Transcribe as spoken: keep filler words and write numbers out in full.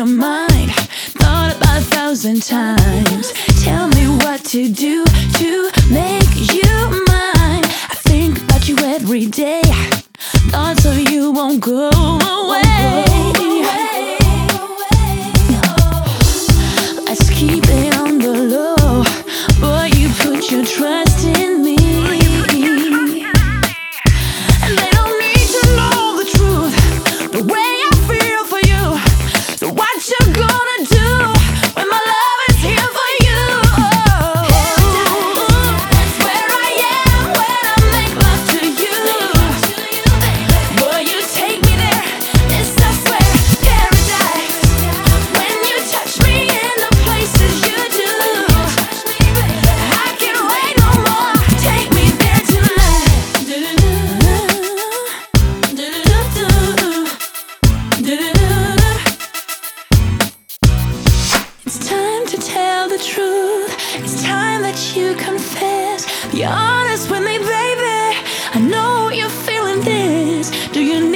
your mind, thought about a thousand times. Tell me what to do to make you mine. I think about you every day. Thoughts of you won't go away. Let's keep it on the low. Boy, you put your trust in me. And they don't need to know the truth, the way I feel for you. So what you gonna do when my love is here for you? That's where I am when I make love to you. Boy, you take me there, it's I swear paradise. When you touch me in the places you do, I can't wait no more. Take me there tonight. It's time to tell the truth. It's time that you confess. Be honest with me, baby. I know you're feeling this. Do you